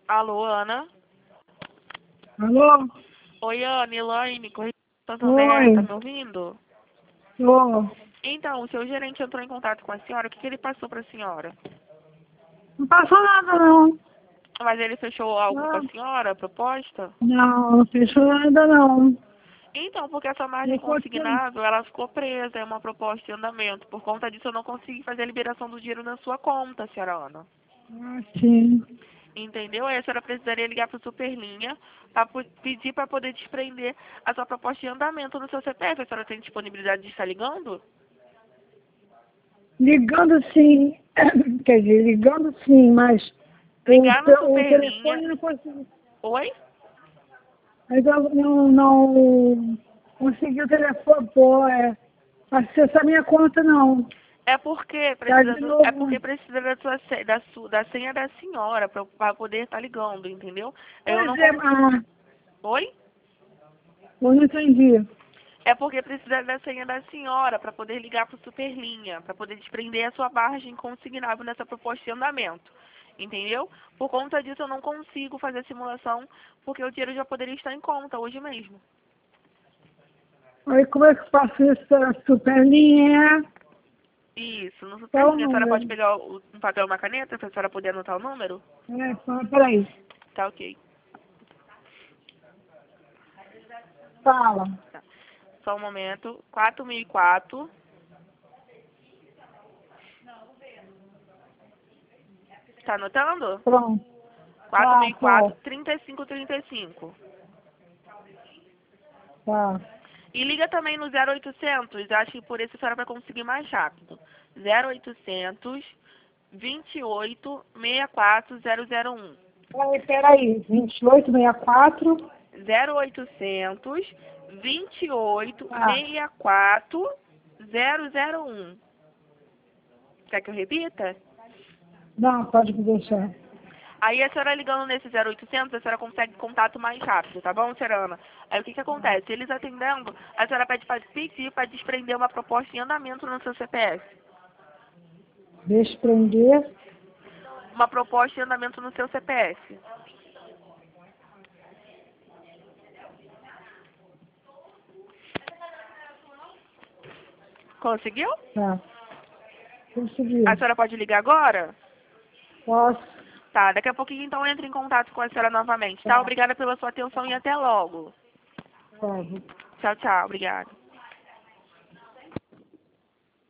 Alô, Ana? Alô? Oi, Ana, Elaine, Correio de Oi. tá me ouvindo? Ô, Então, o seu gerente entrou em contato com a senhora, o que ele passou para a senhora? não passou nada, não. Mas ele fechou algo com a Não, senhora, a proposta? não fechou nada, não. Então, porque essa margem Eu continuo. consignável, ela ficou presa, é uma proposta em andamento. Por conta disso, eu não consegui fazer a liberação do dinheiro na sua conta, senhora Ana. Ah, sim. Entendeu? Aí a senhora precisaria ligar para o Superlinha para pedir para poder desprender a sua proposta em andamento no seu CPF. A senhora tem disponibilidade de estar ligando? Ligando sim. Quer dizer, ligando sim, mas Ligar no o Superlinha. telefone não consegui. Oi? Mas eu não consegui o telefone, acessar minha conta, não. É porque Tá precisa de novo. da sua da senha da senhora para poder estar ligando, entendeu? Eu Pois não é, consigo. Oi? eu não entendi. É porque precisa da senha da senhora para poder ligar para o Superlinha, para poder desprender a sua margem consignável nessa proposta de andamento. Entendeu? Por conta disso eu não consigo fazer a simulação, porque o dinheiro já poderia estar em conta hoje mesmo. Aí como é que eu faço isso? Superlinha? Isso, no Qual o Superlinha. A senhora pode número? pegar um papel e uma caneta para a senhora poder anotar o número? Peraí. Tá ok. Fala. Tá. Só um momento. 4004. Tá anotando? Pronto. Tá, tô. 4004 3535. Tá. E liga também no 0800, acho que por isso a senhora vai conseguir mais rápido. 0800 28 64 001. Peraí. 2864. 0800 28 Tá. 64 001. Quer que eu repita? Não, pode me deixar. Aí a senhora ligando nesse 0800, a senhora consegue contato mais rápido, tá bom, senhora Ana? Aí o que acontece? Eles atendendo, a senhora pede para pedir para desprender uma proposta em andamento no seu CPF. Desprender. Uma proposta em andamento no seu CPF. Conseguiu? Tá. Consegui. A senhora pode ligar agora? Posso. Tá, daqui a pouquinho então entre em contato com a senhora novamente, tá? Tá. Obrigada pela sua atenção e até logo. Pode. Tchau, tchau. Obrigada.